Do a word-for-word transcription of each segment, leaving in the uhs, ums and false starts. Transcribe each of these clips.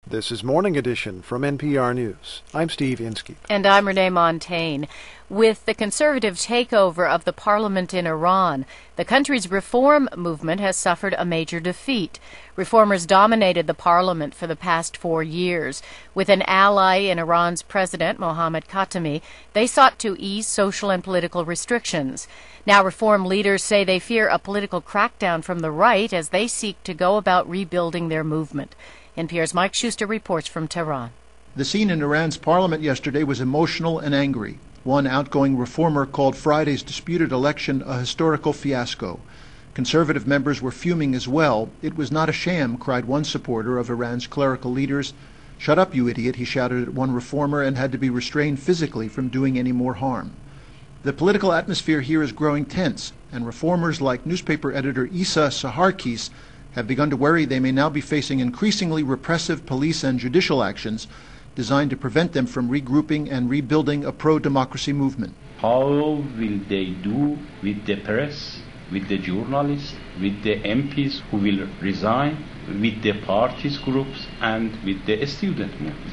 This is Morning Edition from N P R News. I'm Steve Inskeep. And I'm Renee Montagne. With the conservative takeover of the parliament in Iran, the country's reform movement has suffered a major defeat. Reformers dominated the parliament for the past four years. With an ally in Iran's president, Mohammad Khatami, they sought to ease social and political restrictions. Now reform leaders say they fear a political crackdown from the right as they seek to go about rebuilding their movement. N P R's Mike Schuster reports from Tehran. The scene in Iran's parliament yesterday was emotional and angry. One outgoing reformer called Friday's disputed election a historical fiasco. Conservative members were fuming as well. It was not a sham, cried one supporter of Iran's clerical leaders. Shut up, you idiot, he shouted at one reformer and had to be restrained physically from doing any more harm. The political atmosphere here is growing tense, and reformers like newspaper editor Issa Saharkis have begun to worry they may now be facing increasingly repressive police and judicial actions designed to prevent them from regrouping and rebuilding a pro-democracy movement. How will they do with the press, with the journalists, with the M Ps who will resign, with the parties groups and with the student movement?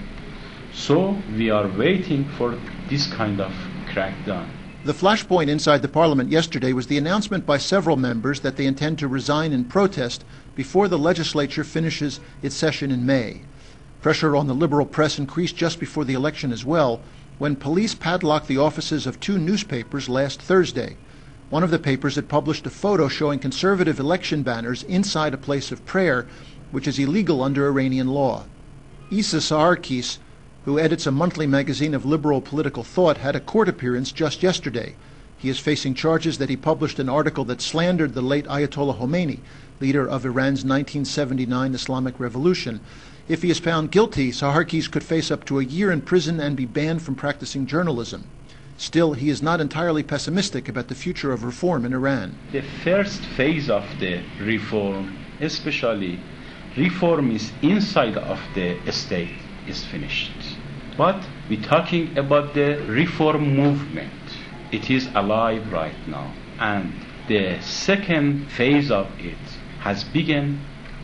So we are waiting for this kind of crackdown. The flashpoint inside the parliament yesterday was the announcement by several members that they intend to resign in protest before the legislature finishes its session in May. Pressure on the liberal press increased just before the election as well, when police padlocked the offices of two newspapers last Thursday. One of the papers had published a photo showing conservative election banners inside a place of prayer, which is illegal under Iranian law. Issa Saharkis, who edits a monthly magazine of liberal political thought, had a court appearance just yesterday. He is facing charges that he published an article that slandered the late Ayatollah Khomeini, leader of Iran's nineteen seventy-nine Islamic Revolution. If he is found guilty, Saharkis could face up to a year in prison and be banned from practicing journalism. Still, he is not entirely pessimistic about the future of reform in Iran. The first phase of the reform, especially reform is inside of the state, is finished. But we're talking about the reform movement. It is alive right now. And the second phase of it has begun.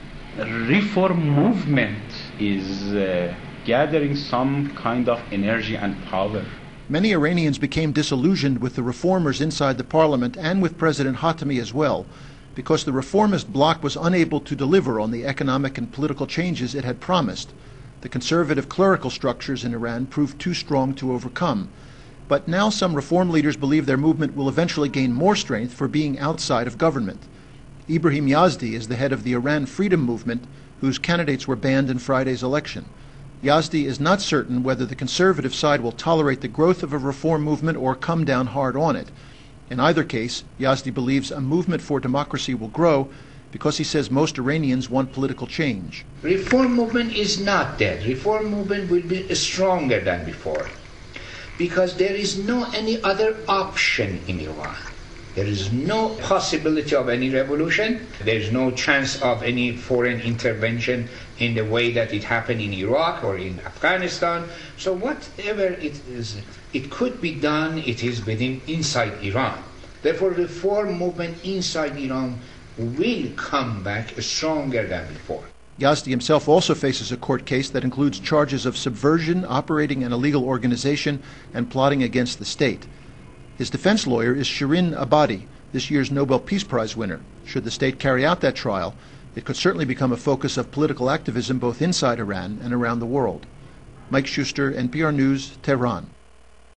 Reform movement is uh, gathering some kind of energy and power. Many Iranians became disillusioned with the reformers inside the parliament and with President Khatami as well, because the reformist bloc was unable to deliver on the economic and political changes it had promised. The conservative clerical structures in Iran proved too strong to overcome. But now some reform leaders believe their movement will eventually gain more strength for being outside of government. Ibrahim Yazdi is the head of the Iran Freedom Movement, whose candidates were banned in Friday's election. Yazdi is not certain whether the conservative side will tolerate the growth of a reform movement or come down hard on it. In either case, Yazdi believes a movement for democracy will grow because he says most Iranians want political change. Reform movement is not dead. Reform movement will be stronger than before because there is no any other option in Iran. There is no possibility of any revolution. There is no chance of any foreign intervention in the way that it happened in Iraq or in Afghanistan. So whatever it is, it could be done, it is within inside Iran. Therefore, reform movement inside Iran will come back stronger than before. Yazdi himself also faces a court case that includes charges of subversion, operating an illegal organization, and plotting against the state. His defense lawyer is Shirin Ebadi, this year's Nobel Peace Prize winner. Should the state carry out that trial, it could certainly become a focus of political activism both inside Iran and around the world. Mike Schuster, N P R News, Tehran.